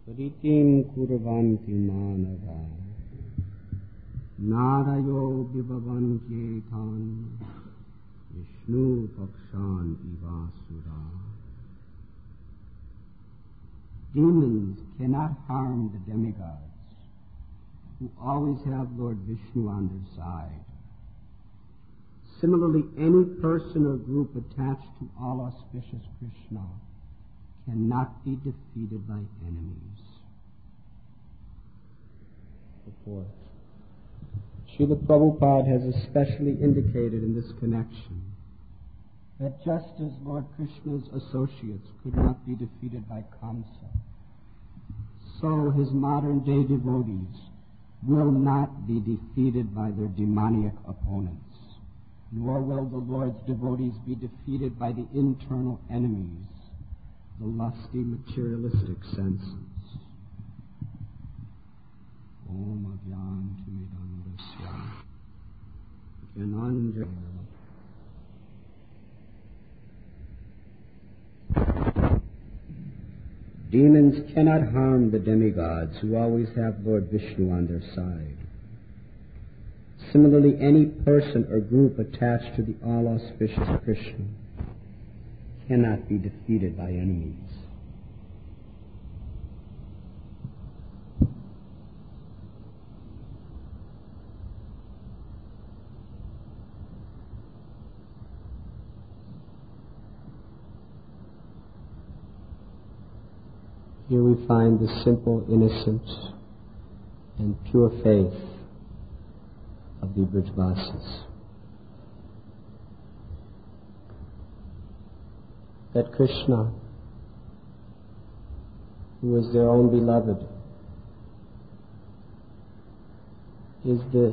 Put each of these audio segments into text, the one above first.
Pritim kurvanti manava Narayo vibhavan kyetan Vishnu pakshan ivasura. Demons cannot harm the demigods, who always have Lord Vishnu on their side. Similarly, any person or group attached to all-auspicious Krishna cannot be defeated by enemies. Fourth, Srila Prabhupada has especially indicated in this connection that just as Lord Krishna's associates could not be defeated by Kamsa, so his modern-day devotees will not be defeated by their demoniac opponents, nor will the Lord's devotees be defeated by the internal enemies, the lusty materialistic senses. Om Agyantimidandasya Jnananjana. Demons cannot harm the demigods, who always have Lord Vishnu on their side. Similarly, any person or group attached to the all-auspicious Krishna cannot be defeated by enemies. Here we find the simple, innocent, and pure faith of the Brijvasis. That Krishna, who is their own beloved, is the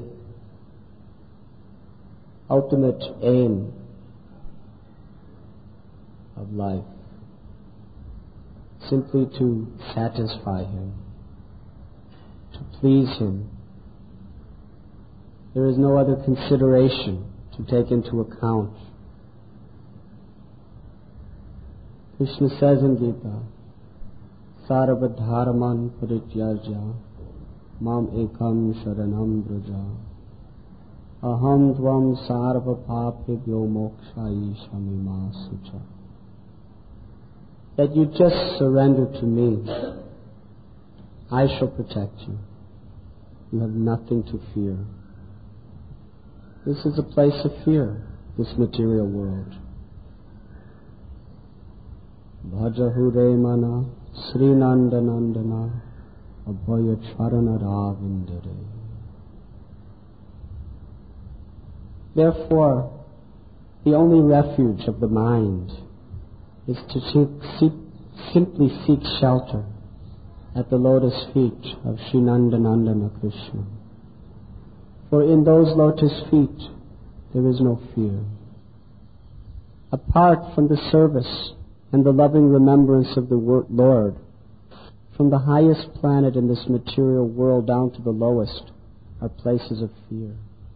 ultimate aim of life. Simply to satisfy Him, to please Him. There is no other consideration to take into account. Krishna says in Gita, Sarvadharaman parityajya mam ekam sharanam braja aham tvam sarva papebhyo mokshayi shamima sucha. That you just surrender to me. I shall protect you. You have nothing to fear. This is a place of fear, this material world. Bhajahure mana Srinanda Nandana Abhaya Charana Ravindare. Therefore, the only refuge of the mind is to simply seek shelter at the lotus feet of Srinanda Nandana Krishna. For in those lotus feet there is no fear. Apart from the service and the loving remembrance of the Lord, from the highest planet in this material world down to the lowest are places of fear.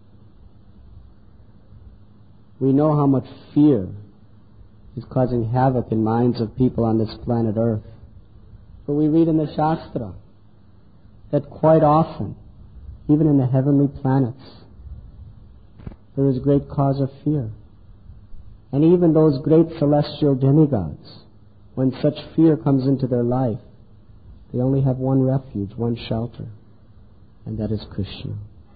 We know how much fear is causing havoc in minds of people on this planet Earth. But we read in the Shastra that quite often, even in the heavenly planets, there is great cause of fear. And even those great celestial demigods, when such fear comes into their life, they only have one refuge, one shelter, and that is Krishna.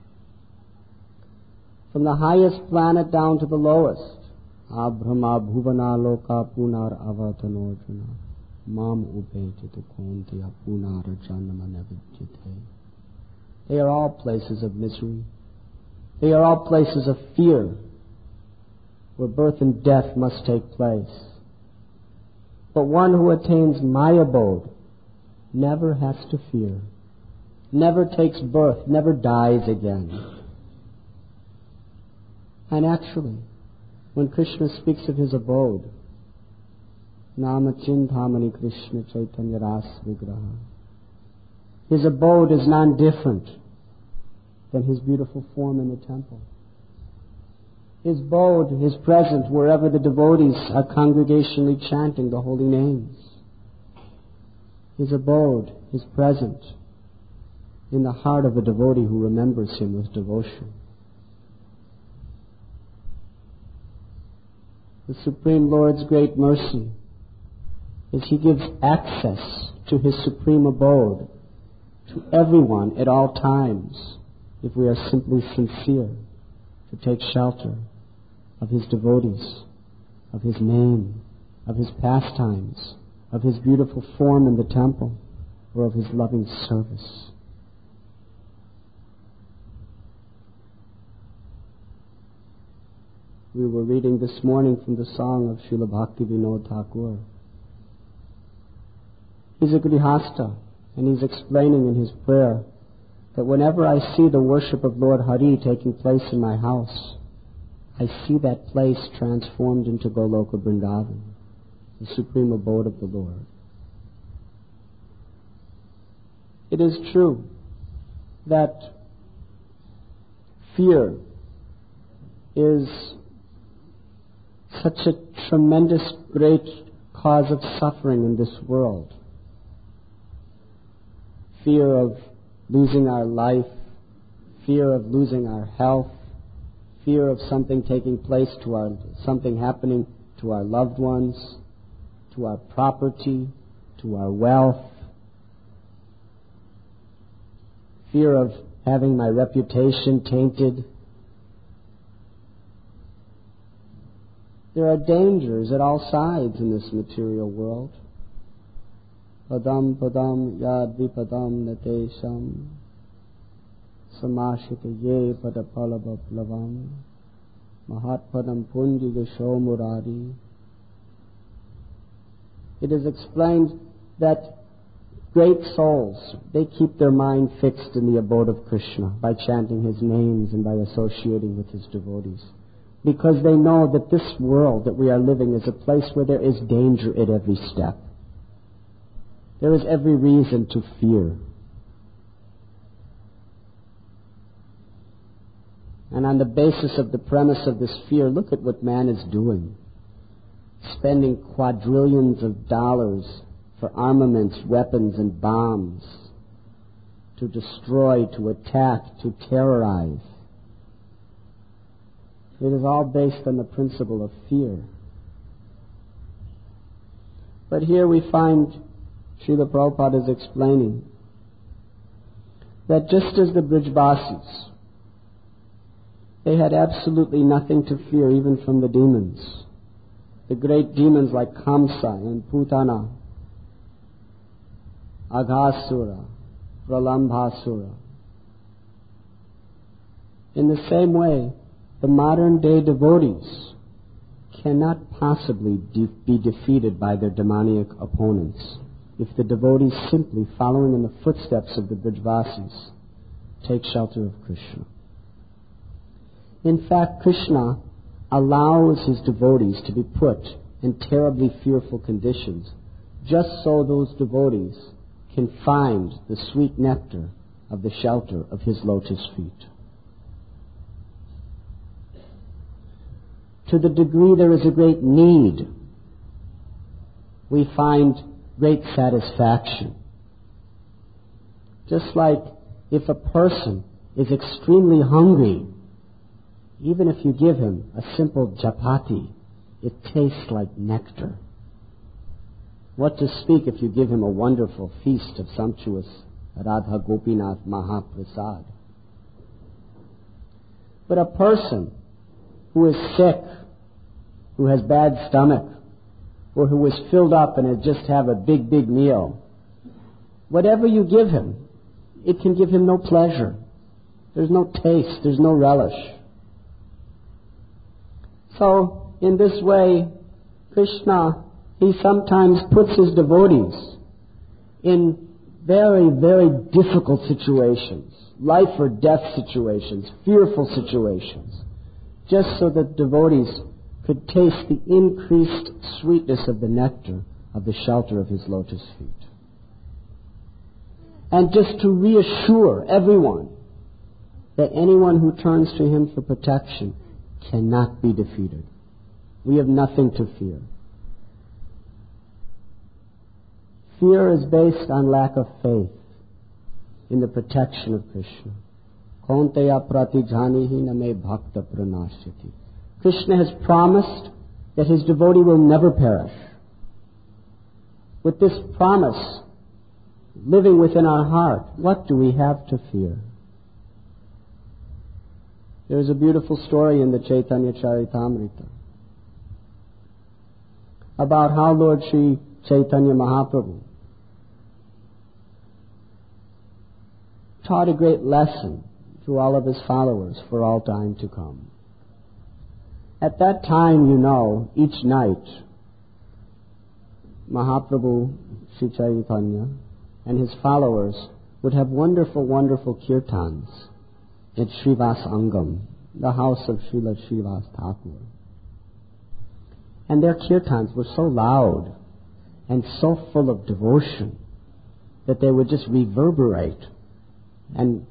From the highest planet down to the lowest, Abhrama bhuvana loka punar avatanojana mam upetita kontiya punar janma navidyate. They are all places of misery. They are all places of fear, where birth and death must take place. But one who attains my abode never has to fear, never takes birth, never dies again. And actually, when Krishna speaks of his abode, Namachintamani Krishna Chaitanya Ras Vigraha, his abode is non-different than his beautiful form in the temple. His abode is present wherever the devotees are congregationally chanting the holy names. His abode, His presence in the heart of a devotee who remembers Him with devotion. The Supreme Lord's great mercy is He gives access to His supreme abode to everyone at all times if we are simply sincere to take shelter of His devotees, of His name, of His pastimes, of His beautiful form in the temple, or of His loving service. We were reading this morning from the song of Srila Bhaktivinoda Thakur. He's a Grihastha, and he's explaining in his prayer that whenever I see the worship of Lord Hari taking place in my house, I see that place transformed into Goloka Vrindavan, the supreme abode of the Lord. It is true that fear is such a tremendous, great cause of suffering in this world. Fear of losing our life, fear of losing our health, fear of something taking place something happening to our loved ones, to our property, to our wealth, fear of having my reputation tainted. There are dangers at all sides in this material world. Padam padam yad vipadam natesham samashita ye padapalabhaplavam mahatpadam punjigasho murari. It is explained that great souls, they keep their mind fixed in the abode of Krishna by chanting His names and by associating with His devotees, because they know that this world that we are living is a place where there is danger at every step. There is every reason to fear. And on the basis of the premise of this fear, look at what man is doing. Spending quadrillions of dollars for armaments, weapons, and bombs to destroy, to attack, to terrorize. It is all based on the principle of fear. But here we find Srila Prabhupada is explaining that just as the Brijvasis, they had absolutely nothing to fear even from the demons. The great demons like Kamsa and Putana, Aghasura, Pralambhasura. In the same way, the modern day devotees cannot possibly be defeated by their demoniac opponents if the devotees, simply following in the footsteps of the Brijvasis, take shelter of Krishna. In fact, Krishna allows His devotees to be put in terribly fearful conditions just so those devotees can find the sweet nectar of the shelter of His lotus feet. To the degree there is a great need, we find great satisfaction. Just like if a person is extremely hungry, even if you give him a simple chapati, it tastes like nectar. What to speak if you give him a wonderful feast of sumptuous Radha Gopinath Mahaprasad. But a person who is sick, who has bad stomach, or who is filled up and has just had a big, big meal, whatever you give him, it can give him no pleasure. There's no taste, there's no relish. So, in this way, Krishna, He sometimes puts His devotees in very, very difficult situations, life or death situations, fearful situations, just so that devotees could taste the increased sweetness of the nectar of the shelter of His lotus feet. And just to reassure everyone that anyone who turns to Him for protection cannot be defeated. We have nothing to fear. Fear is based on lack of faith in the protection of Krishna. Kaunteya pratijhanihi name bhakta pranashyati. Krishna has promised that his devotee will never perish. With this promise living within our heart, what do we have to fear? There is a beautiful story in the Chaitanya Charitamrita about how Lord Sri Chaitanya Mahaprabhu taught a great lesson to all of his followers for all time to come. At that time, you know, each night, Mahaprabhu Sri Chaitanya and his followers would have wonderful, wonderful kirtans at Srivas Angam, the house of Srila Srivas Thakur. And their kirtans were so loud and so full of devotion that they would just reverberate. And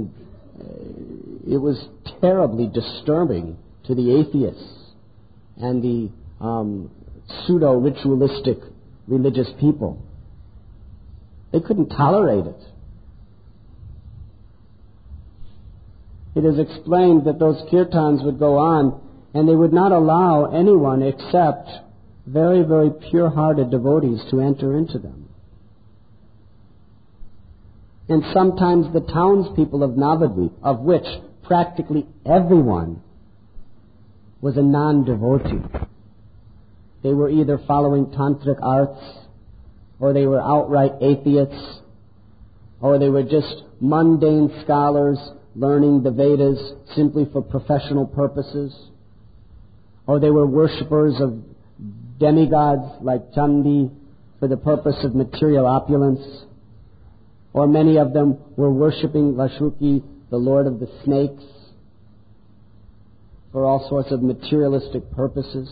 it was terribly disturbing to the atheists and the pseudo-ritualistic religious people. They couldn't tolerate it. It is explained that those kirtans would go on and they would not allow anyone except very, very pure-hearted devotees to enter into them. And sometimes the townspeople of Navadvip, of which practically everyone was a non-devotee. They were either following tantric arts, or they were outright atheists, or they were just mundane scholars learning the Vedas simply for professional purposes, or they were worshippers of demigods like Chandi for the purpose of material opulence, or many of them were worshipping Vasuki, the lord of the snakes, for all sorts of materialistic purposes.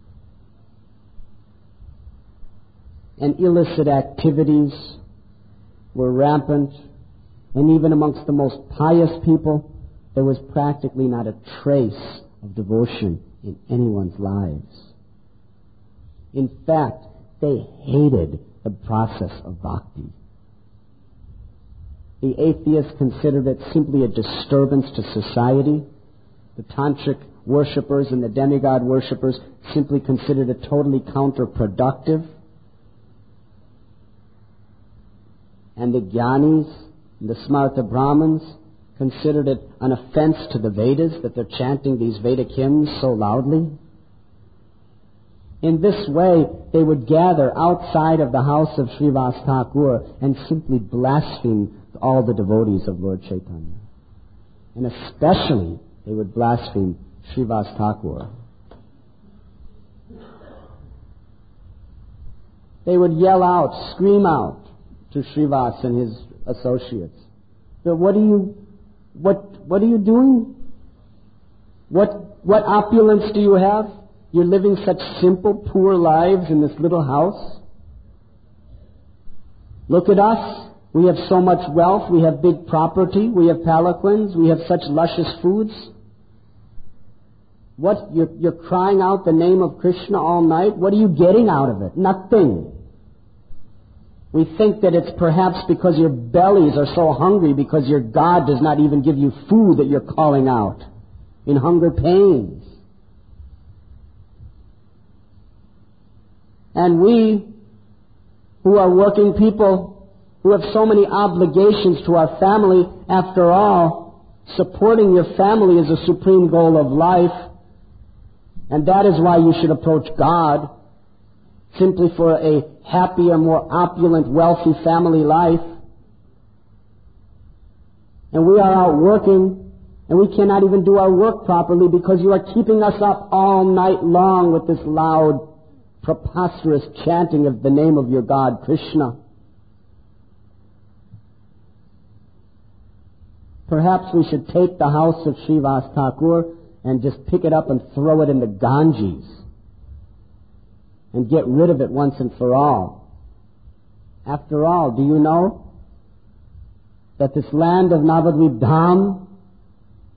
And illicit activities were rampant, and even amongst the most pious people, there was practically not a trace of devotion in anyone's lives. In fact, they hated the process of bhakti. The atheists considered it simply a disturbance to society. The tantric worshippers and the demigod worshippers simply considered it totally counterproductive. And the jnanis, the smarta brahmins, considered it an offense to the Vedas that they're chanting these Vedic hymns so loudly. In this way, they would gather outside of the house of Srivas Thakur and simply blaspheme all the devotees of Lord Chaitanya. And especially, they would blaspheme Srivas Thakur. They would yell out, scream out to Srivas and his associates. So what are you doing? What opulence do you have? You're living such simple, poor lives in this little house. Look at us. We have so much wealth. We have big property. We have palanquins. We have such luscious foods. What? You're crying out the name of Krishna all night? What are you getting out of it? Nothing. We think that it's perhaps because your bellies are so hungry because your God does not even give you food that you're calling out in hunger pains. And we, who are working people, who have so many obligations to our family, after all, supporting your family is a supreme goal of life, and that is why you should approach God, simply for a happier, more opulent, wealthy family life. And we are out working, and we cannot even do our work properly because you are keeping us up all night long with this loud, preposterous chanting of the name of your God, Krishna. Perhaps we should take the house of Srivas Thakur and just pick it up and throw it in the Ganges and get rid of it once and for all. After all, do you know that this land of Navadvip Dham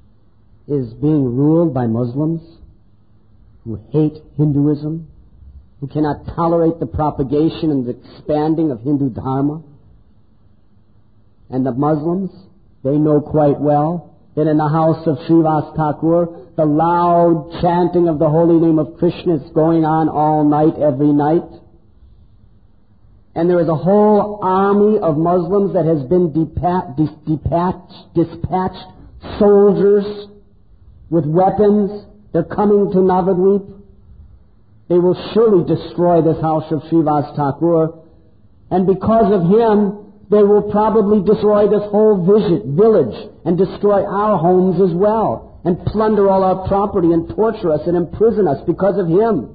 is being ruled by Muslims who hate Hinduism who cannot tolerate the propagation and the expanding of Hindu Dharma. And the Muslims, they know quite well that in the house of Srivas Thakur, the loud chanting of the holy name of Krishna is going on all night, every night. And there is a whole army of Muslims that has been dispatched, soldiers with weapons. They're coming to Navadvip. They will surely destroy this house of Srivas Thakur. And because of him, they will probably destroy this whole village and destroy our homes as well, and plunder all our property and torture us and imprison us because of him.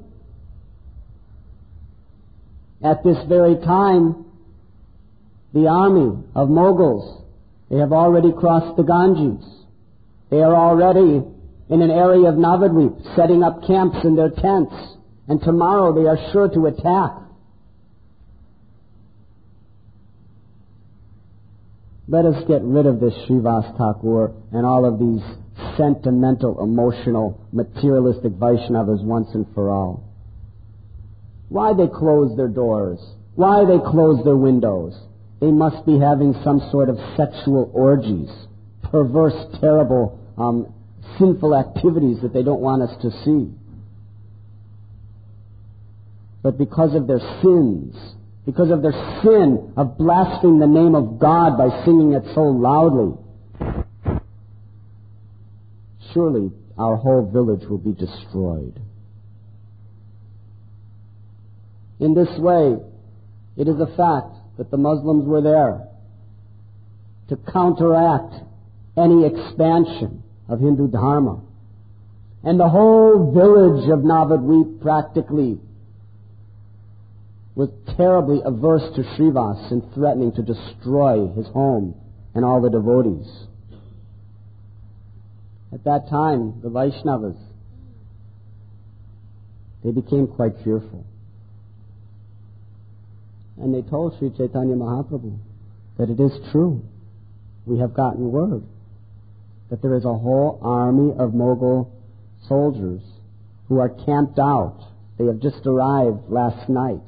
At this very time, the army of Mughals, they have already crossed the Ganges. They are already in an area of Navadvip, setting up camps in their tents, and tomorrow they are sure to attack. Let us get rid of this Srivas Thakur and all of these sentimental, emotional, materialistic Vaishnavas once and for all. Why they close their doors? Why they close their windows? They must be having some sort of sexual orgies, perverse, terrible, sinful activities that they don't want us to see. But because of their sins, because of their sin of blaspheming the name of God by singing it so loudly, surely our whole village will be destroyed. In this way, it is a fact that the Muslims were there to counteract any expansion of Hindu Dharma. And the whole village of Navadvip practically was terribly averse to Srivas and threatening to destroy his home and all the devotees. At that time, the Vaishnavas, they became quite fearful. And they told Sri Chaitanya Mahaprabhu that it is true. We have gotten word that there is a whole army of Mughal soldiers who are camped out. They have just arrived last night.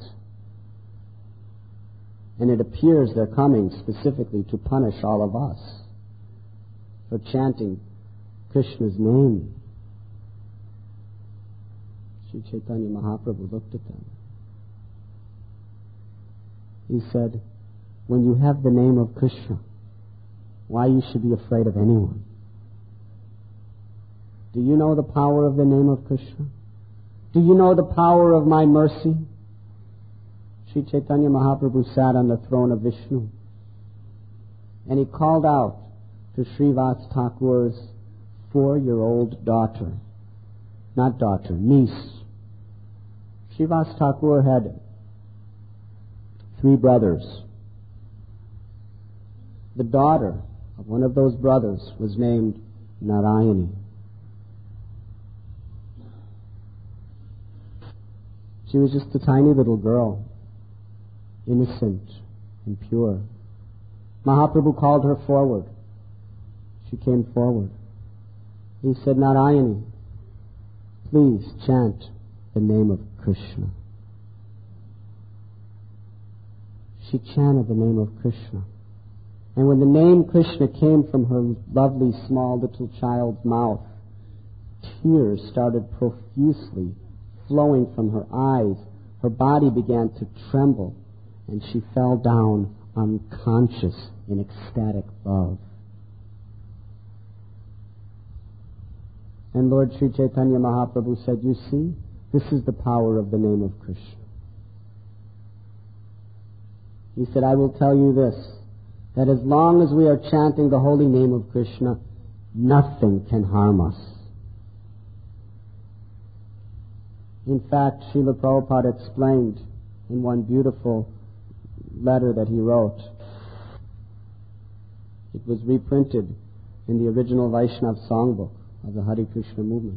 And it appears they're coming specifically to punish all of us for chanting Krishna's name. Sri Chaitanya Mahaprabhu looked at them. He said, when you have the name of Krishna, why you should be afraid of anyone? Do you know the power of the name of Krishna? Do you know the power of my mercy? Sri Chaitanya Mahaprabhu sat on the throne of Vishnu, and he called out to Srivas Thakur's 4-year-old daughter, not daughter, niece. Srivas Thakur had 3 brothers. The daughter of one of those brothers was named Narayani. She was just a tiny little girl, innocent and pure. Mahaprabhu called her forward. She came forward. He said, Narayani, please chant the name of Krishna. She chanted the name of Krishna. And when the name Krishna came from her lovely small little child's mouth, tears started profusely flowing from her eyes. Her body began to tremble, and she fell down unconscious in ecstatic love. And Lord Sri Chaitanya Mahaprabhu said, you see, this is the power of the name of Krishna. He said, I will tell you this, that as long as we are chanting the holy name of Krishna, nothing can harm us. In fact, Srila Prabhupada explained in one beautiful letter that he wrote. It was reprinted in the original Vaishnava songbook of the Hare Krishna movement.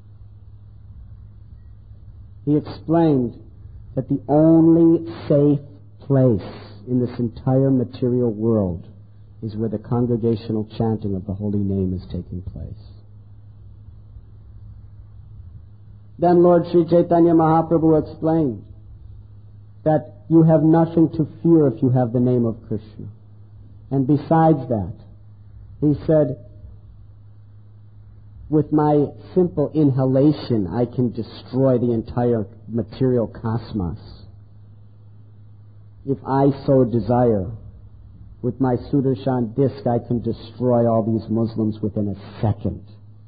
He explained that the only safe place in this entire material world is where the congregational chanting of the holy name is taking place. Then Lord Sri Chaitanya Mahaprabhu explained that you have nothing to fear if you have the name of Krishna. And besides that, he said, with my simple inhalation, I can destroy the entire material cosmos. If I so desire, with my Sudarshan disc, I can destroy all these Muslims within a second.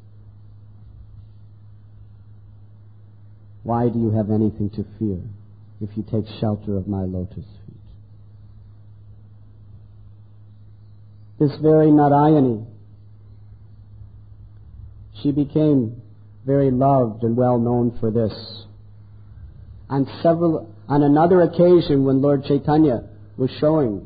Why do you have anything to fear if you take shelter of my lotus feet? This very Narayani, she became very loved and well known for this. On another occasion when Lord Chaitanya was showing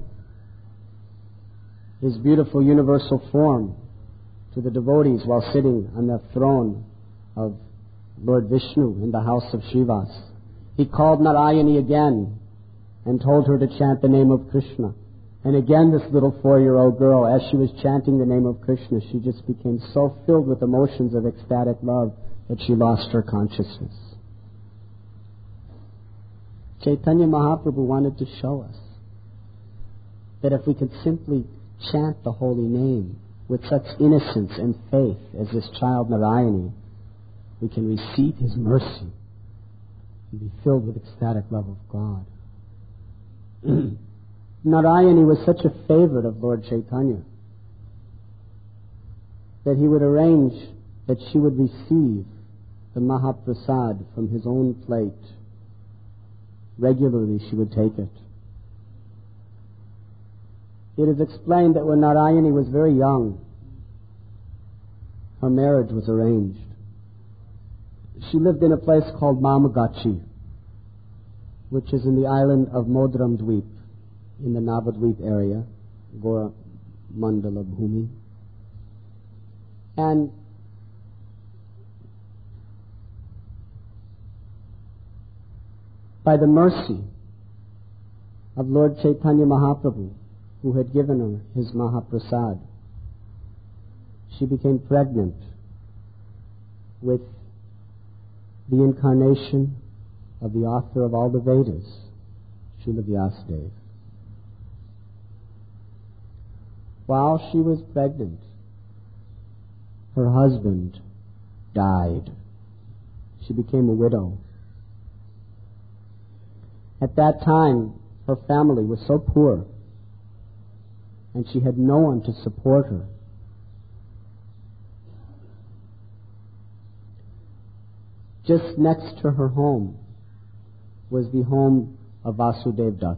his beautiful universal form to the devotees while sitting on the throne of Lord Vishnu in the house of Shivas, he called Narayani again and told her to chant the name of Krishna. And again this little 4-year-old girl, as she was chanting the name of Krishna, she just became so filled with emotions of ecstatic love that she lost her consciousness. Chaitanya Mahaprabhu wanted to show us that if we could simply chant the holy name with such innocence and faith as this child Narayani, we can receive his mercy and be filled with ecstatic love of God. Narayani was such a favorite of Lord Chaitanya that he would arrange that she would receive the Mahaprasad from his own plate. Regularly she would take it. It is explained that when Narayani was very young, her marriage was arranged. She lived in a place called Mamagachi, which is in the island of Modramdweep, in the Navadweep area, Gora Mandala Bhumi. And by the mercy of Lord Chaitanya Mahaprabhu, who had given her his Mahaprasad, she became pregnant with the incarnation of the author of all the Vedas, Srila Vyasadeva. While she was pregnant, her husband died. She became a widow. At that time, her family was so poor, and she had no one to support her. Just next to her home was the home of Vasudev Dutt.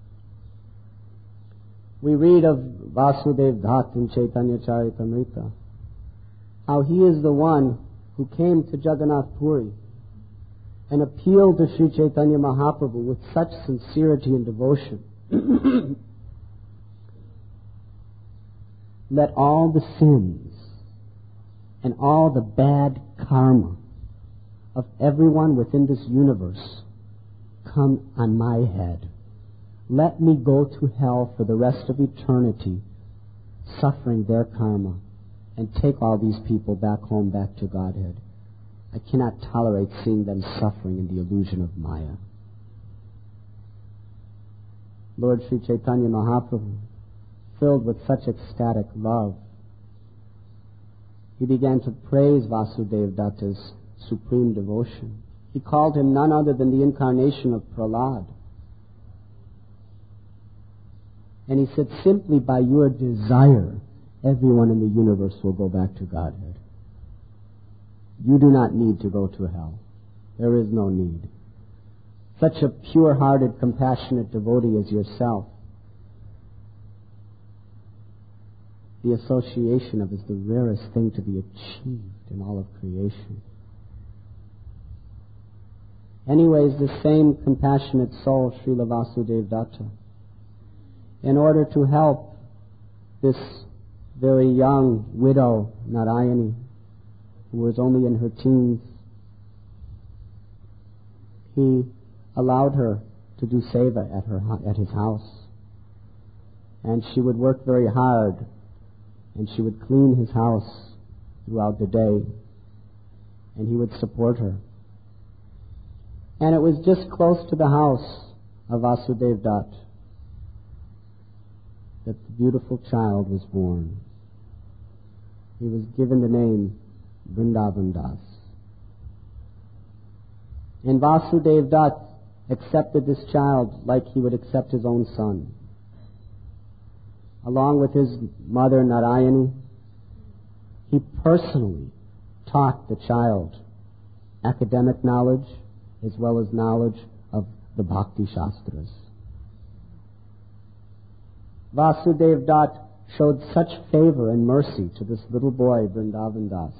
We read of Vasudev Dutt in Chaitanya Charitamrita, how he is the one who came to Jagannath Puri and appealed to Sri Chaitanya Mahaprabhu with such sincerity and devotion. Let all the sins and all the bad karma of everyone within this universe come on my head. Let me go to hell for the rest of eternity, suffering their karma, and take all these people back home, back to Godhead. I cannot tolerate seeing them suffering in the illusion of Maya. Lord Sri Chaitanya Mahaprabhu, filled with such ecstatic love, he began to praise Vasudev Dutta's supreme devotion. He called him none other than the incarnation of Prahlad. And he said, simply by your desire, everyone in the universe will go back to Godhead. You do not need to go to hell. There is no need. Such a pure-hearted, compassionate devotee as yourself, the association of is the rarest thing to be achieved in all of creation. Anyways, the same compassionate soul, Srila Vasudev Datta, in order to help this very young widow, Narayani, who was only in her teens, he allowed her to do seva at his house. And she would work very hard, and she would clean his house throughout the day, and he would support her. And it was just close to the house of Vasudev Dutt that the beautiful child was born. He was given the name Vrindavan Das. And Vasudev Dutt accepted this child like he would accept his own son. Along with his mother Narayani, he personally taught the child academic knowledge as well as knowledge of the Bhakti Shastras. Vasudev Dutt showed such favor and mercy to this little boy, Vrindavan Das,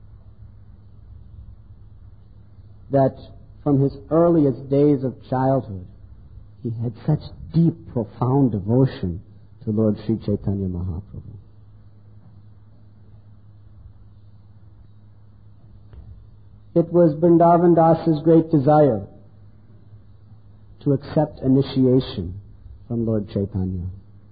that from his earliest days of childhood, he had such deep, profound devotion to Lord Sri Chaitanya Mahaprabhu. It was Vrindavan Das's great desire to accept initiation from Lord Chaitanya.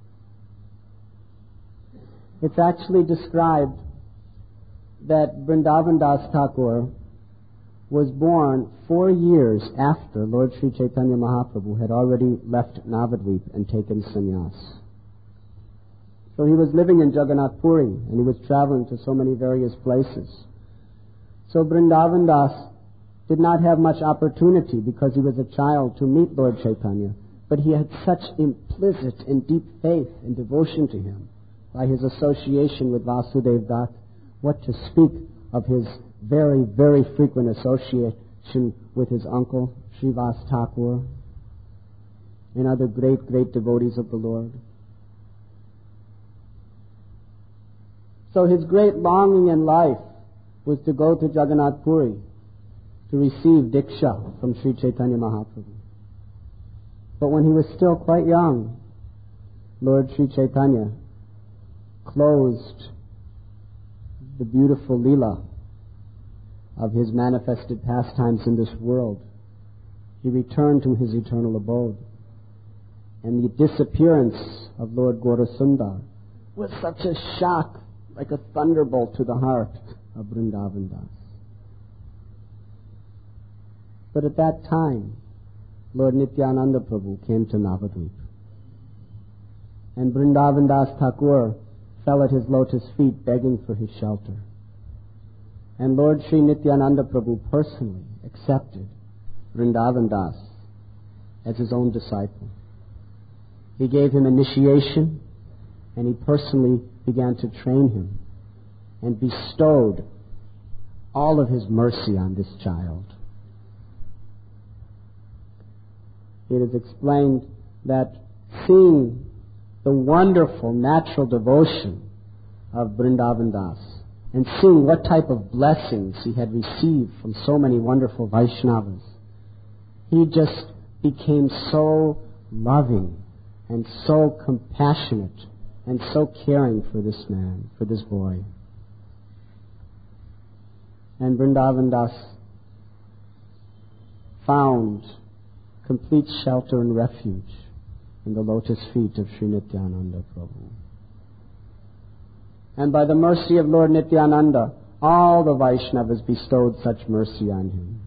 It's actually described that Vrindavan Das Thakur was born 4 years after Lord Sri Chaitanya Mahaprabhu had already left Navadvip and taken sannyas. So he was living in Jagannath Puri and he was traveling to so many various places. So Vrindavan Das did not have much opportunity because he was a child to meet Lord Chaitanya, but he had such implicit and deep faith and devotion to him by his association with Vasudev Dutt. What to speak of his very, very frequent association with his uncle, Srivas Thakur, and other great, great devotees of the Lord. So his great longing in life was to go to Jagannath Puri to receive Diksha from Sri Chaitanya Mahaprabhu. But when he was still quite young, Lord Sri Chaitanya closed the beautiful Leela of his manifested pastimes in this world. He returned to his eternal abode. And the disappearance of Lord Gaurasundar was such a shock, like a thunderbolt to the heart of Vrindavan Das. But at that time, Lord Nityananda Prabhu came to Navadvip. And Vrindavan Das Thakur fell at his lotus feet begging for his shelter. And Lord Sri Nityananda Prabhu personally accepted Vrindavan Das as his own disciple. He gave him initiation, and he personally began to train him and bestowed all of his mercy on this child. It is explained that seeing the wonderful natural devotion of Vrindavan Das and seeing what type of blessings he had received from so many wonderful Vaishnavas, he just became so loving and so compassionate and so caring for this man, for this boy. And Vrindavan Das found complete shelter and refuge in the lotus feet of Sri Nityananda Prabhu. And by the mercy of Lord Nityananda, all the Vaishnavas bestowed such mercy on him.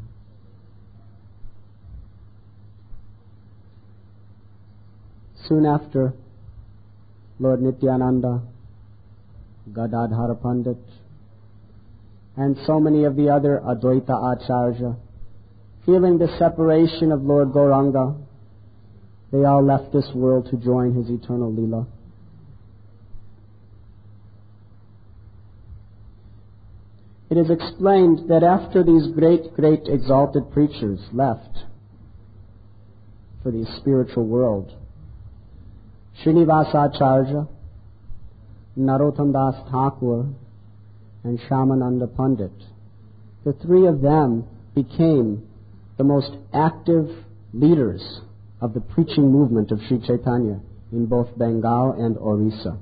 Soon after, Lord Nityananda, Gadadhara Pandit, and so many of the other Advaita Acharya, feeling the separation of Lord Gauranga, they all left this world to join his eternal Leela. It is explained that after these great, great exalted preachers left for the spiritual world, Srinivasa Acharya, Narottam Das Thakur, and Shyamananda Pandit, the three of them became the most active leaders of the preaching movement of Sri Chaitanya in both Bengal and Orissa.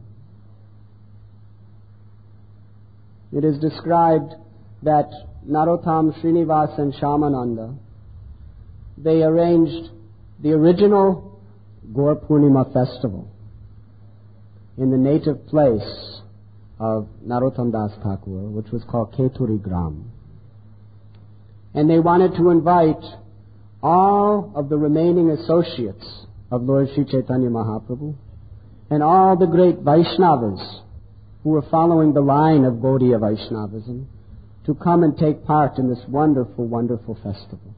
It is described that Narottam, Srinivas, and Shyamananda, they arranged the original Gaur Purnima festival in the native place of Narottam Das Thakur, which was called Keturi Gram. And they wanted to invite all of the remaining associates of Lord Sri Chaitanya Mahaprabhu and all the great Vaishnavas who were following the line of Gaudiya Vaishnavism to come and take part in this wonderful, wonderful festival.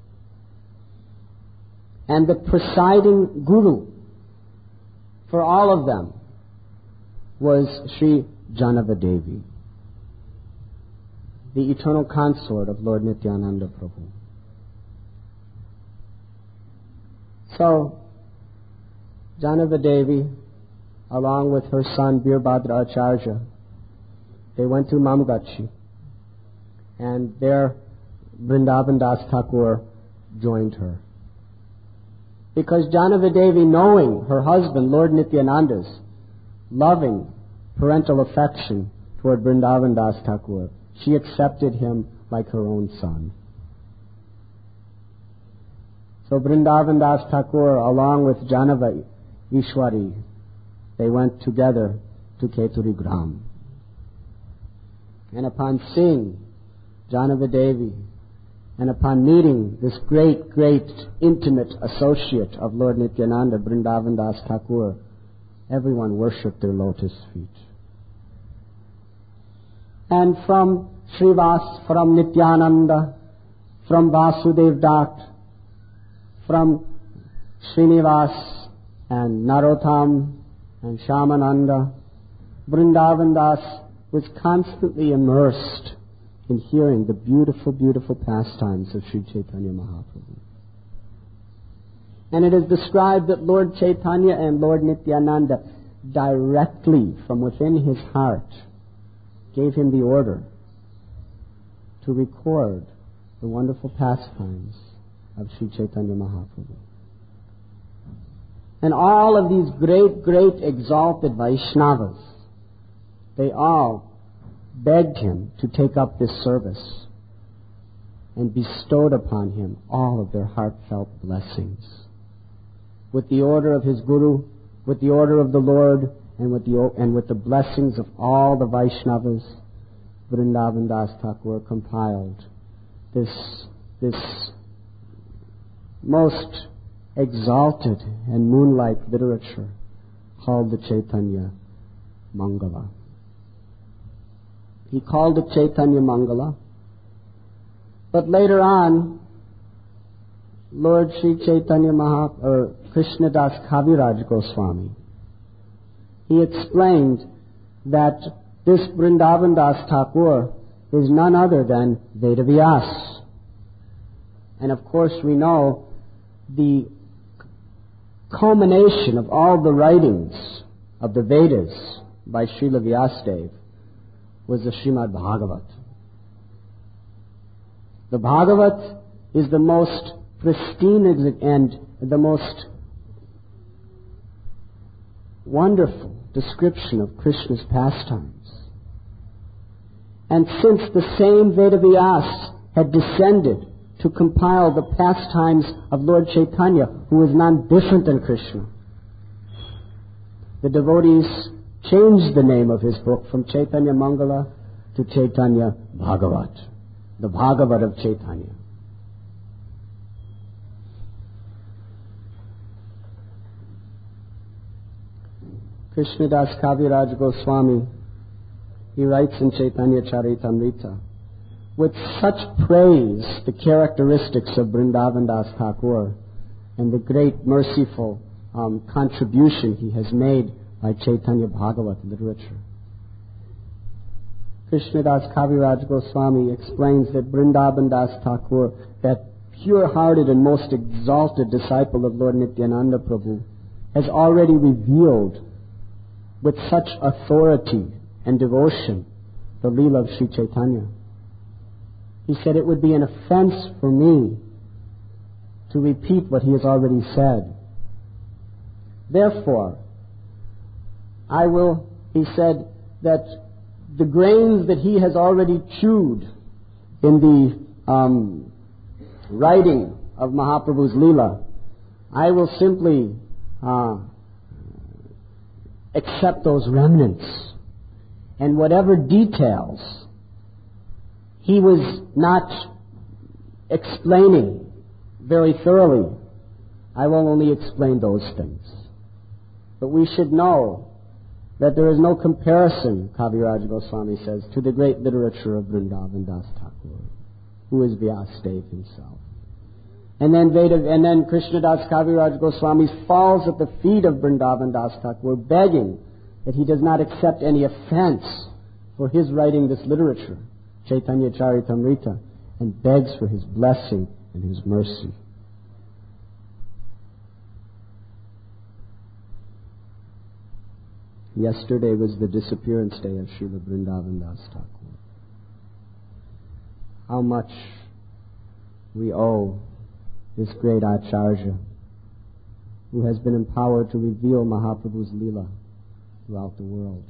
And the presiding guru for all of them was Sri Janavadevi, the eternal consort of Lord Nityananda Prabhu. So, Janavadevi, along with her son Birbhadra Acharya, they went to Mamgachi, and there Vrindavan Das Thakur joined her. Because Janavadevi, knowing her husband, Lord Nityananda's loving parental affection toward Vrindavan Das Thakur, she accepted him like her own son. So Vrindavan Das Thakur, along with Janava Ishwari, they went together to Keturi Gram. And upon seeing Janavadevi, and upon meeting this great, great intimate associate of Lord Nityananda, Vrindavan Das Thakur, everyone worshipped their lotus feet. And from Nityananda, from Vasudev Dat, from Srinivas and Narottam and Shamananda, Vrindavan Das was constantly immersed in hearing the beautiful, beautiful pastimes of Sri Chaitanya Mahaprabhu. And it is described that Lord Chaitanya and Lord Nityananda directly from within his heart gave him the order to record the wonderful pastimes of Sri Chaitanya Mahaprabhu. And all of these great, great exalted Vaishnavas, they all begged him to take up this service and bestowed upon him all of their heartfelt blessings. With the order of his Guru, with the order of the Lord, and with the blessings of all the Vaishnavas, Vrindavan Das Thakur compiled this most exalted and moonlight literature called the Chaitanya Mangala. He called it Chaitanya Mangala, but later on, Lord Sri Chaitanya Krishnadas Kaviraj Goswami, he explained that this Vrindavan Das Thakur is none other than Vedavyas. And of course we know the culmination of all the writings of the Vedas by Srila Vyasadeva was the Srimad Bhagavat. The Bhagavat is the most pristine and the most wonderful description of Krishna's pastimes. And since the same Vedavyas had descended to compile the pastimes of Lord Chaitanya, who is none different than Krishna, the devotees changed the name of his book from Chaitanya Mangala to Chaitanya Bhagavat, the Bhagavat of Chaitanya. Krishnadas Kaviraj Goswami, he writes in Chaitanya Charitamrita, with such praise the characteristics of Vrindavan Das Thakur and the great merciful contribution he has made by Chaitanya Bhagavat literature. Krishnadas Kaviraj Goswami explains that Vrindavan Das Thakur, that pure-hearted and most exalted disciple of Lord Nityananda Prabhu, has already revealed with such authority and devotion the Leela of Sri Chaitanya. He said, it would be an offense for me to repeat what he has already said. Therefore, he said, that the grains that he has already chewed in the writing of Mahaprabhu's Leela, I will simply accept those remnants. And whatever details he was not explaining very thoroughly. I will only explain those things. But we should know that there is no comparison, Kaviraj Goswami says, to the great literature of Vrindavan Das Thakur, who is Vyasadeva himself. And then Krishnadas Kaviraj Goswami falls at the feet of Vrindavan Das Thakur, begging that he does not accept any offense for his writing this literature, Chaitanya Charitamrita, and begs for his blessing and his mercy. Yesterday was the disappearance day of Srila Vrindavan Das Thakur. How much we owe this great Acharya, who has been empowered to reveal Mahaprabhu's Leela throughout the world.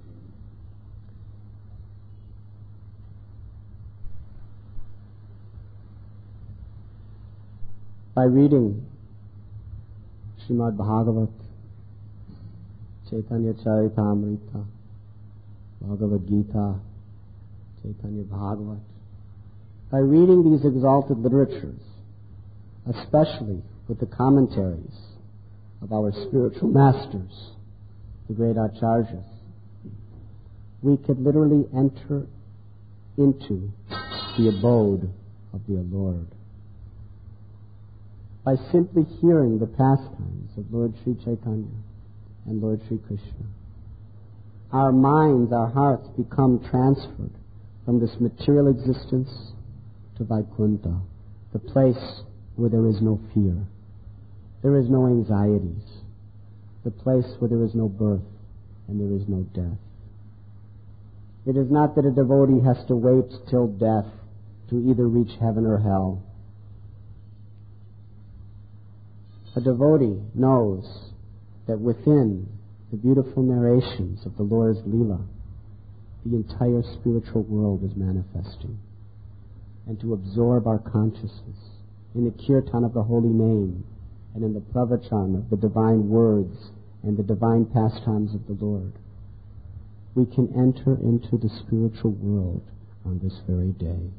By reading Srimad Bhagavat, Chaitanya Charitamrita, Bhagavad Gita, Chaitanya Bhagavat, by reading these exalted literatures, especially with the commentaries of our spiritual masters, the great Acharyas, we could literally enter into the abode of the Lord. By simply hearing the pastimes of Lord Sri Chaitanya and Lord Sri Krishna, our minds, our hearts become transferred from this material existence to Vaikuntha, the place where there is no fear, there is no anxieties, the place where there is no birth and there is no death. It is not that a devotee has to wait till death to either reach heaven or hell. A devotee knows that within the beautiful narrations of the Lord's Leela, the entire spiritual world is manifesting. And to absorb our consciousness in the kirtan of the holy name and in the pravachan of the divine words and the divine pastimes of the Lord, we can enter into the spiritual world on this very day.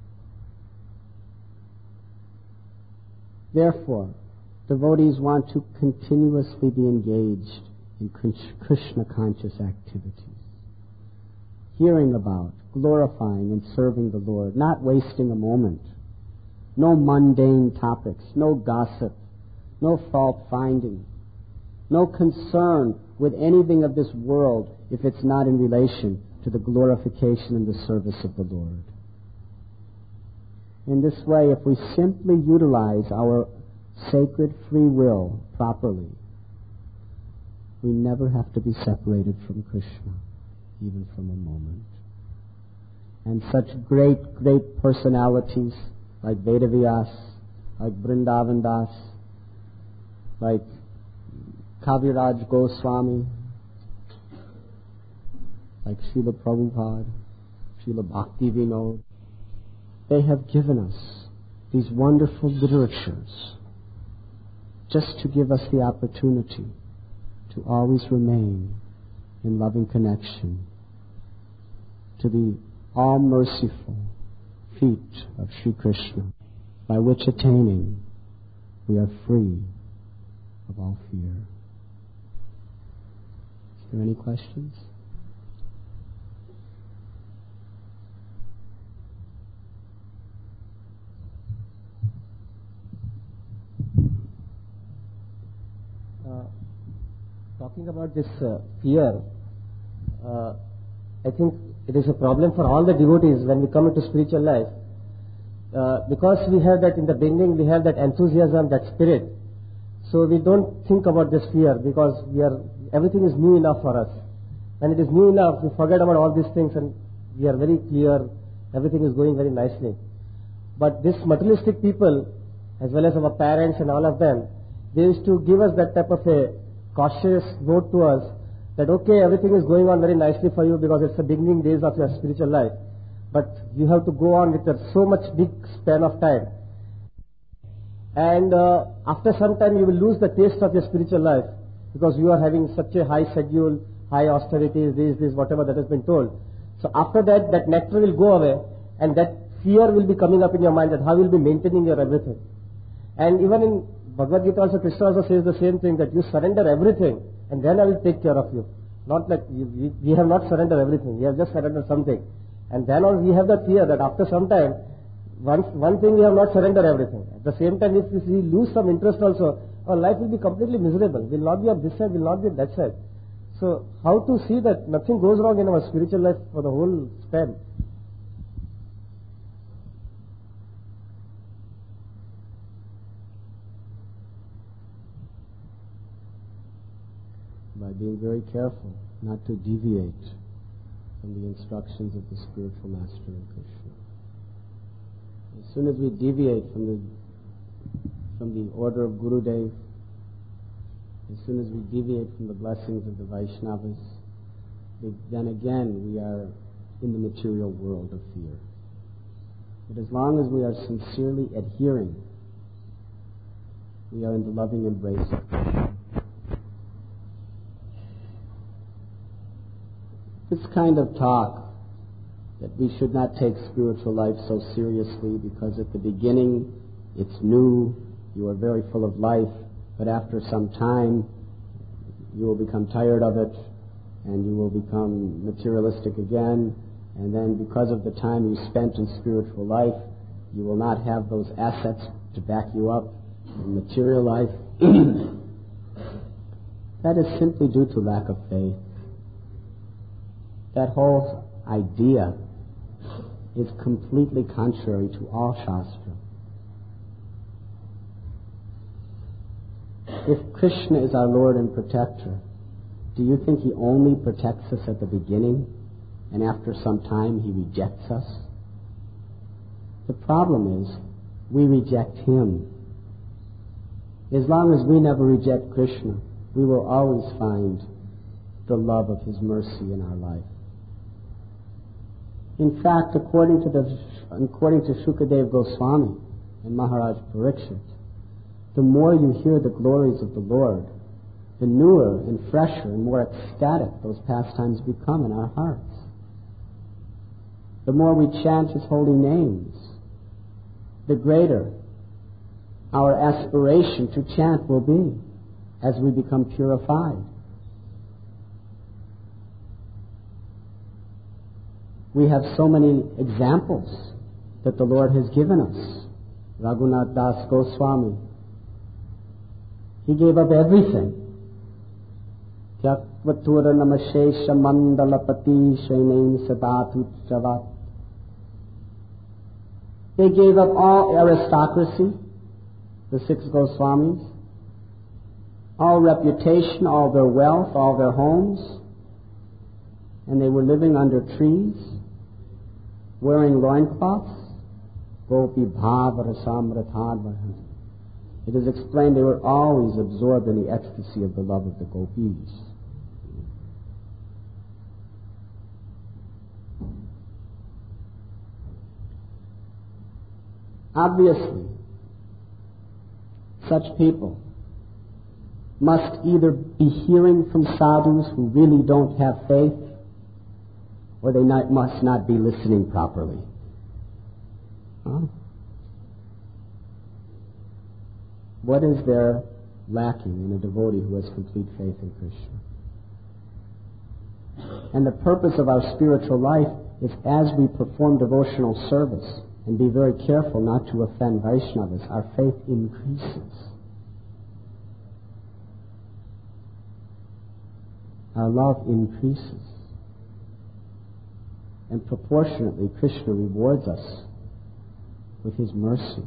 Therefore, devotees want to continuously be engaged in Krishna-conscious activities, hearing about, glorifying and serving the Lord, not wasting a moment, no mundane topics, no gossip, no fault-finding, no concern with anything of this world if it's not in relation to the glorification and the service of the Lord. In this way, if we simply utilize our sacred free will properly, we never have to be separated from Krishna, even from a moment. And such great, great personalities like Vedavyas, like Vrindavan Das, like Kaviraj Goswami, like Srila Prabhupada, Srila Bhakti Vinod, they have given us these wonderful literatures just to give us the opportunity to always remain in loving connection to the all-merciful feet of Sri Krishna, by which attaining we are free of all fear. Is there any questions? Talking about this fear, I think it is a problem for all the devotees when we come into spiritual life, because we have that in the beginning, we have that enthusiasm, that spirit, so we don't think about this fear because everything is new enough for us. When it is new enough, we forget about all these things and we are very clear, everything is going very nicely. But this materialistic people, as well as our parents and all of them, they used to give us that type of a cautious note to us that okay, everything is going on very nicely for you because it's the beginning days of your spiritual life, but you have to go on with so much big span of time, and after some time you will lose the taste of your spiritual life because you are having such a high schedule, high austerities, this, whatever that has been told. So after that, that nectar will go away and that fear will be coming up in your mind that how you will be maintaining your everything. And even in Bhagavad Gita also, Krishna also says the same thing, that you surrender everything and then I will take care of you. Not like we have not surrendered everything, we have just surrendered something. And then also we have the fear that after some time, one thing we have not surrendered everything. At the same time, if we lose some interest also, our life will be completely miserable. We will not be on this side, we will not be on that side. So how to see that nothing goes wrong in our spiritual life for the whole span? By being very careful not to deviate from the instructions of the spiritual master in Krishna. As soon as we deviate from the order of Gurudev, as soon as we deviate from the blessings of the Vaishnavas, then again we are in the material world of fear. But as long as we are sincerely adhering, we are in the loving embrace of Krishna. This kind of talk, that we should not take spiritual life so seriously because at the beginning it's new, you are very full of life, but after some time you will become tired of it and you will become materialistic again, and then because of the time you spent in spiritual life, you will not have those assets to back you up in material life. That is simply due to lack of faith. That whole idea is completely contrary to all Shastra. If Krishna is our Lord and Protector, do you think He only protects us at the beginning and after some time He rejects us? The problem is we reject Him. As long as we never reject Krishna, we will always find the love of His mercy in our life. In fact, according to Shukadev Goswami and Maharaj Parikshit, the more you hear the glories of the Lord, the newer and fresher and more ecstatic those pastimes become in our hearts. The more we chant His holy names, the greater our aspiration to chant will be as we become purified. We have so many examples that the Lord has given us. Raghunath Das Goswami, he gave up everything. Tyaktvatura namashesha mandalapati shainain sadatu chavat. They gave up all aristocracy, the 6 Goswamis, all reputation, all their wealth, all their homes, and they were living under trees, wearing loincloths. Gopi bhava rasamratha. It is explained they were always absorbed in the ecstasy of the love of the gopis. Obviously, such people must either be hearing from sadhus who really don't have faith, or they must not be listening properly. Huh? What is there lacking in a devotee who has complete faith in Krishna? And the purpose of our spiritual life is, as we perform devotional service and be very careful not to offend Vaishnavas, our faith increases. Our love increases. And proportionately, Krishna rewards us with His mercy.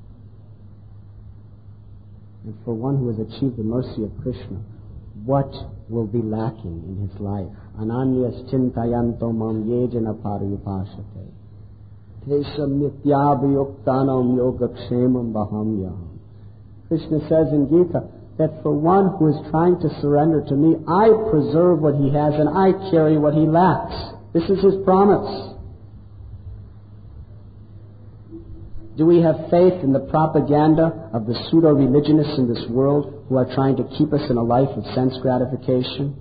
And for one who has achieved the mercy of Krishna, what will be lacking in his life? Ananyas chintayanto mam yejana pariyupashate. Tesham nityabhayuktanam yogakshemam bahamyaham. Krishna says in Gita that for one who is trying to surrender to me, I preserve what he has and I carry what he lacks. This is His promise. Do we have faith in the propaganda of the pseudo-religionists in this world who are trying to keep us in a life of sense gratification?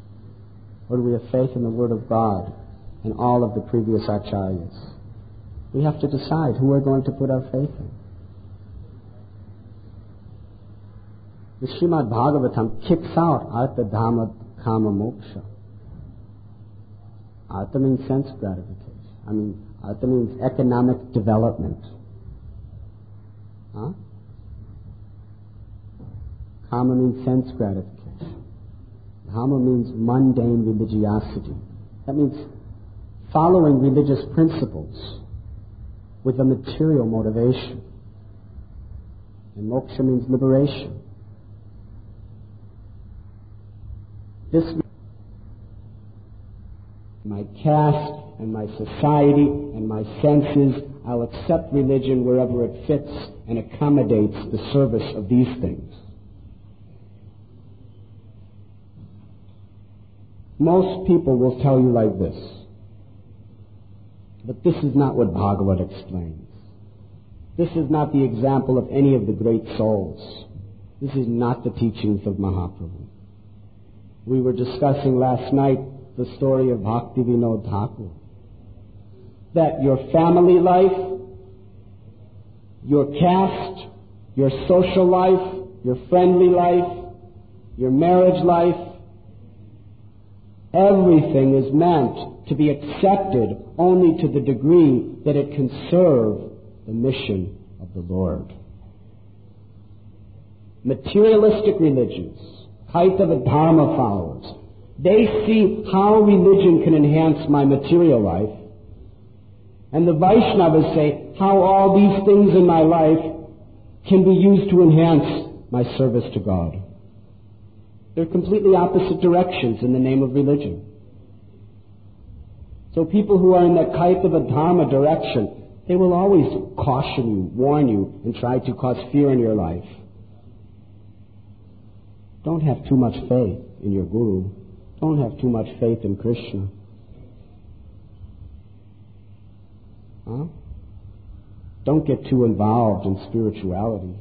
Or do we have faith in the Word of God and all of the previous acharyas? We have to decide who we're going to put our faith in. The Srimad Bhagavatam kicks out Artha Dhamma Kama Moksha. Artha means sense gratification. Artha means economic development. Huh? Kama means sense gratification. Dhamma means mundane religiosity. That means following religious principles with a material motivation. And moksha means liberation. This my caste and my society and my senses, I'll accept religion wherever it fits and accommodates the service of these things. Most people will tell you like this, but this is not what Bhagavad explains. This is not the example of any of the great souls. This is not the teachings of Mahaprabhu. We were discussing last night the story of Bhaktivinoda Thakur. That your family life, your caste, your social life, your friendly life, your marriage life, everything is meant to be accepted only to the degree that it can serve the mission of the Lord. Materialistic religions, Kaitava Dharma followers, they see how religion can enhance my material life, and the Vaishnavas say how all these things in my life can be used to enhance my service to God. They're completely opposite directions in the name of religion. So people who are in that Kaitava Dharma direction, they will always caution you, warn you, and try to cause fear in your life. Don't have too much faith in your Guru. Don't have too much faith in Krishna. Huh? Don't get too involved in spirituality.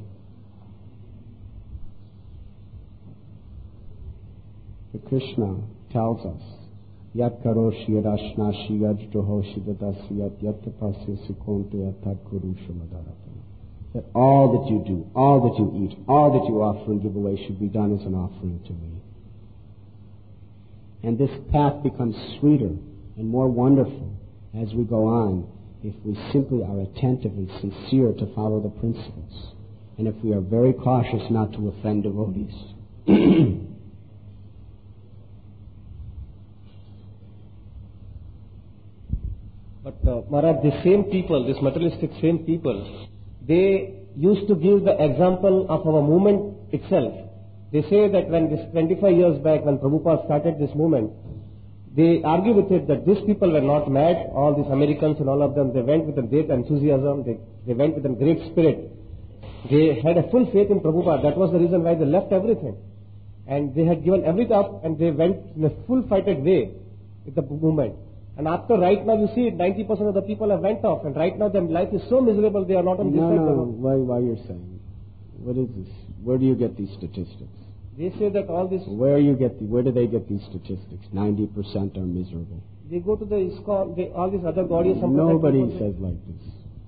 But Krishna tells us, Yat karoshi yadashnashi yajdohoshi dadasi yat yatapasya sikonto yatat kurusha madaratana. That all that you do, all that you eat, all that you offer and give away should be done as an offering to me. And this path becomes sweeter and more wonderful as we go on if we simply are attentive and sincere to follow the principles, and if we are very cautious not to offend devotees. But Maharaj, the same people, this materialistic same people, they used to give the example of our movement itself. They say that when this 25 years back, when Prabhupada started this movement, they argue with it that these people were not mad, all these Americans and all of them, they went with a great enthusiasm, they went with a great spirit. They had a full faith in Prabhupada. That was the reason why they left everything. And they had given everything up and they went in a full-fighted way with the movement. And after right now, you see, 90% of the people have went off, and right now their life is so miserable, they are not on this side. No. Why you're saying? What is this? Where do you get these statistics? They say that all this... Where do they get these statistics? 90% are miserable. They go to the ISKCON, all these other Gaudiya Sampradaya. Nobody says like this.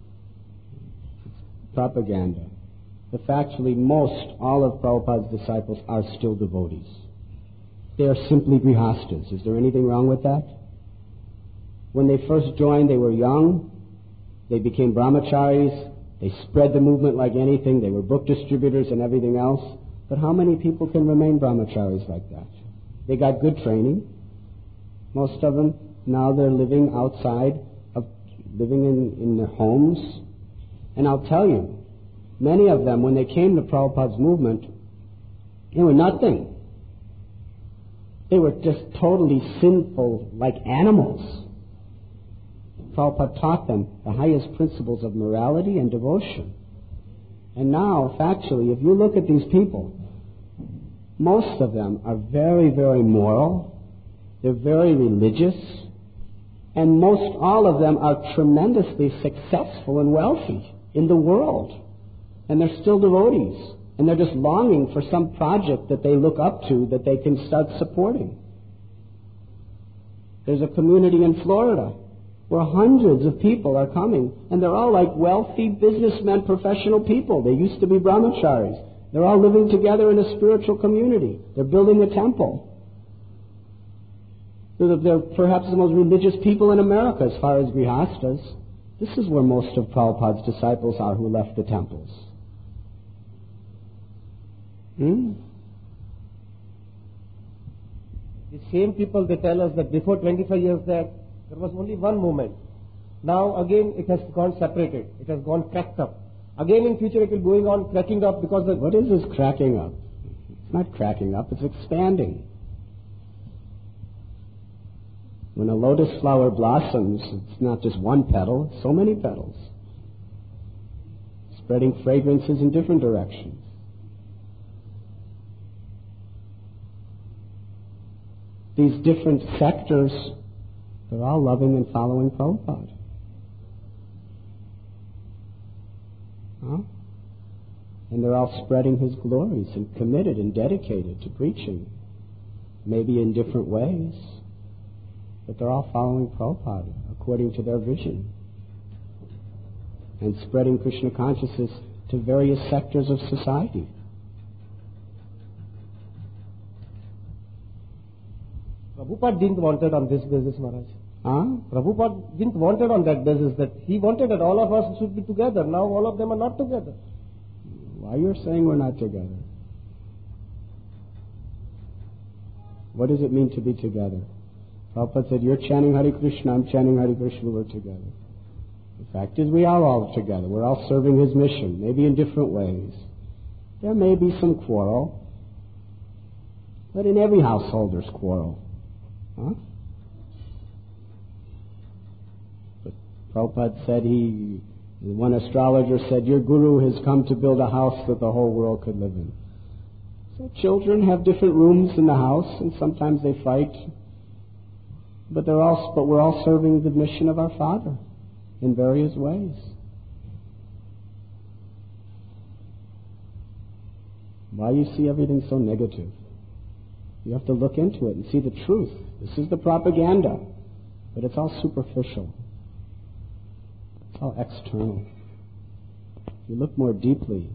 It's propaganda. The factually all of Prabhupada's disciples are still devotees. They are simply grihastas. Is there anything wrong with that? When they first joined, they were young. They became brahmacharis. They spread the movement like anything. They were book distributors and everything else. But how many people can remain brahmacharis like that? They got good training. Most of them, now they're living outside, living in their homes. And I'll tell you, many of them, when they came to Prabhupada's movement, they were nothing. They were just totally sinful, like animals. Prabhupada taught them the highest principles of morality and devotion. And now, factually, if you look at these people, most of them are very, very moral. They're very religious. And most all of them are tremendously successful and wealthy in the world. And they're still devotees. And they're just longing for some project that they look up to that they can start supporting. There's a community in Florida where hundreds of people are coming, and they're all like wealthy businessmen, professional people. They used to be brahmacharis. They're all living together in a spiritual community. They're building a temple. They're perhaps the most religious people in America as far as grihastas. This is where most of Prabhupada's disciples are who left the temples. The same people, they tell us that before 25 years there was only one movement. Now again it has gone separated. It has gone cracked up. Again in future it will going on cracking up because the... What is this cracking up? It's not cracking up, it's expanding. When a lotus flower blossoms, it's not just one petal, it's so many petals, spreading fragrances in different directions. These different sectors, they're all loving and following Prabhupada. And they're all spreading his glories and committed and dedicated to preaching, maybe in different ways. But they're all following Prabhupada according to their vision and spreading Krishna consciousness to various sectors of society. Prabhupada didn't want it on this basis, Maharaj. Prabhupada didn't want it on that basis, that he wanted that all of us should be together. Now all of them are not together. Why you're saying we're not together? What does it mean to be together? Prabhupada said, you're chanting Hare Krishna, I'm chanting Hare Krishna, we're together. The fact is we are all together. We're all serving his mission, maybe in different ways. There may be some quarrel, but in every household there's quarrel. But Prabhupada said one astrologer said, your guru has come to build a house that the whole world could live in. So children have different rooms in the house, and sometimes they fight. But we're all serving the mission of our Father in various ways. Why you see everything so negative? You have to look into it and see the truth. This is the propaganda, but it's all superficial. It's all external. If you look more deeply,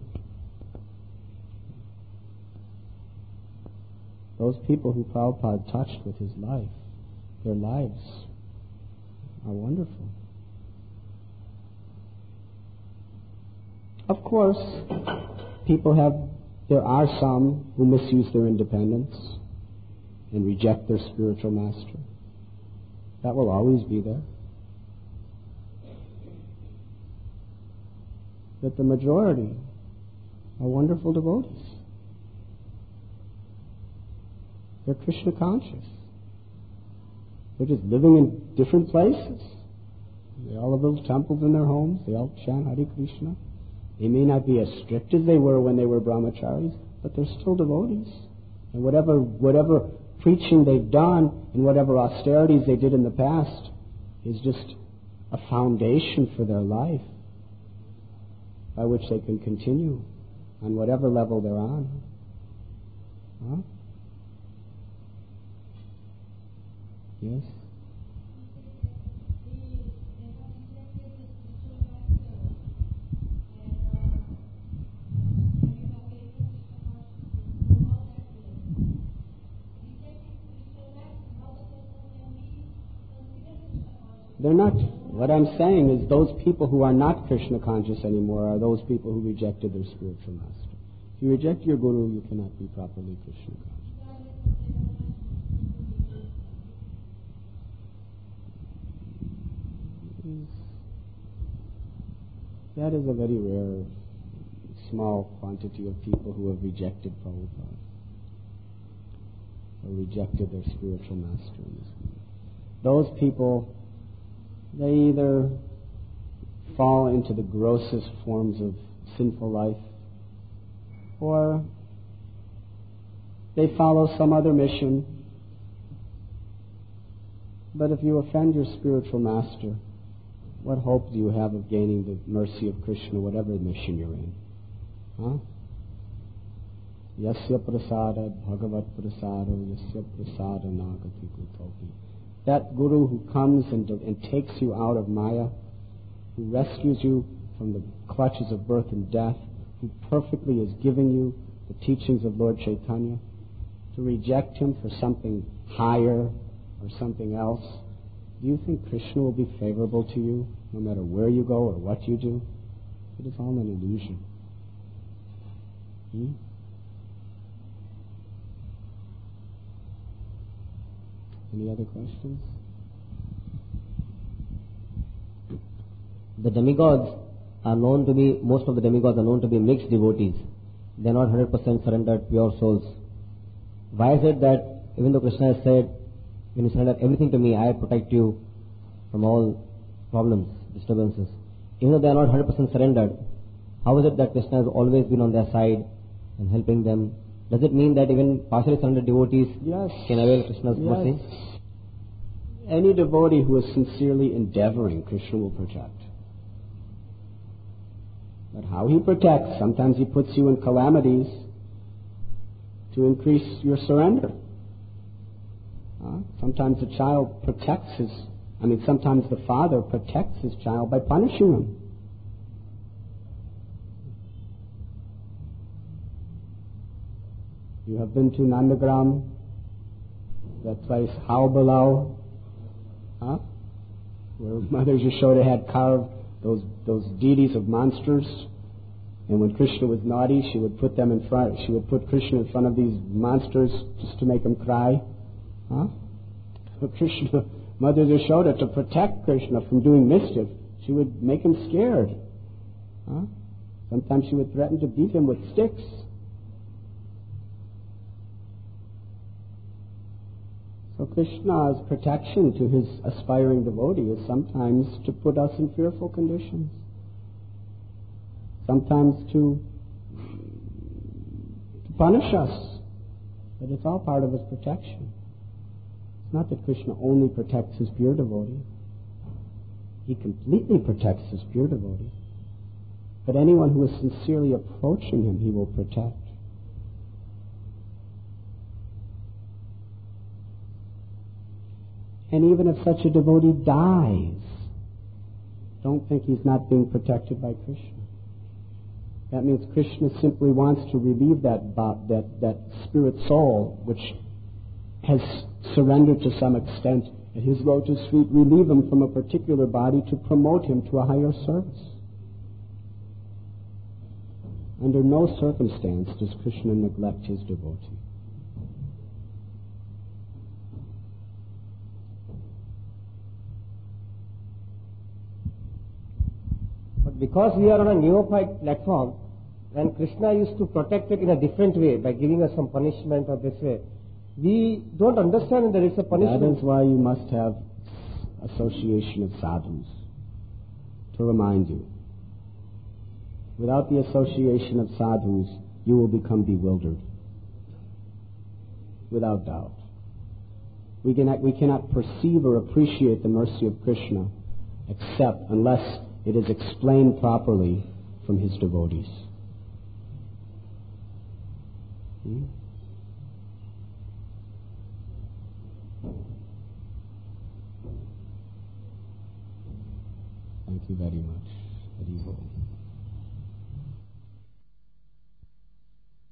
those people who Prabhupada touched with his life, their lives are wonderful. Of course, there are some who misuse their independence and reject their spiritual master. That will always be there. But the majority are wonderful devotees. They're Krishna conscious. They're just living in different places. They all have little temples in their homes. They all chant Hare Krishna. They may not be as strict as they were when they were brahmacharis, but they're still devotees. And whatever preaching they've done and whatever austerities they did in the past is just a foundation for their life by which they can continue on whatever level they're on. Yes? They're not. What I'm saying is those people who are not Krishna conscious anymore are those people who rejected their spiritual master. If you reject your guru, you cannot be properly Krishna conscious. That is a very rare, small quantity of people who have rejected Prabhupada or rejected their spiritual master. Those people, they either fall into the grossest forms of sinful life, or they follow some other mission. But if you offend your spiritual master, what hope do you have of gaining the mercy of Krishna, whatever mission you're in? Yasya prasada bhagavat prasado yasya prasada nagati kutopi. that Guru who comes and takes you out of Maya, who rescues you from the clutches of birth and death, who perfectly is giving you the teachings of Lord Chaitanya, to reject him for something higher or something else, do you think Krishna will be favorable to you no matter where you go or what you do? It is all an illusion. Any other questions? The demigods are known to be, most of the demigods are known to be mixed devotees. They are not 100% surrendered pure souls. Why is it that even though Krishna has said, when you surrender everything to me, I will protect you from all problems, disturbances. Even though they are not 100% surrendered, how is it that Krishna has always been on their side and helping them? Does it mean that even partially surrendered devotees can avail Krishna's mercy? Any devotee who is sincerely endeavoring, Krishna will protect. But how he protects, sometimes he puts you in calamities to increase your surrender. Sometimes the child sometimes the father protects his child by punishing him. You have been to Nandagram, that place, Haubalau, where Mother Yashoda had carved those deities of monsters, and when Krishna was naughty, she would put them in front. She would put Krishna in front of these monsters just to make him cry. Krishna, Mother Yashoda, to protect Krishna from doing mischief, she would make him scared. Sometimes she would threaten to beat him with sticks. So Krishna's protection to his aspiring devotee is sometimes to put us in fearful conditions, sometimes to punish us, but it's all part of his protection. It's not that Krishna only protects his pure devotee. He completely protects his pure devotee. But anyone who is sincerely approaching him, he will protect. And even if such a devotee dies, don't think he's not being protected by Krishna. That means Krishna simply wants to relieve that spirit soul which has surrendered to some extent at his lotus feet, relieve him from a particular body to promote him to a higher service. Under no circumstance does Krishna neglect his devotee. But because we are on a neophyte platform, and Krishna used to protect it in a different way by giving us some punishment or this way, we don't understand that there is a punishment. That is why you must have association of sadhus to remind you. Without the association of sadhus, you will become bewildered. Without doubt. We cannot perceive or appreciate the mercy of Krishna except unless it is explained properly from his devotees. Thank you very much. Hari Bol.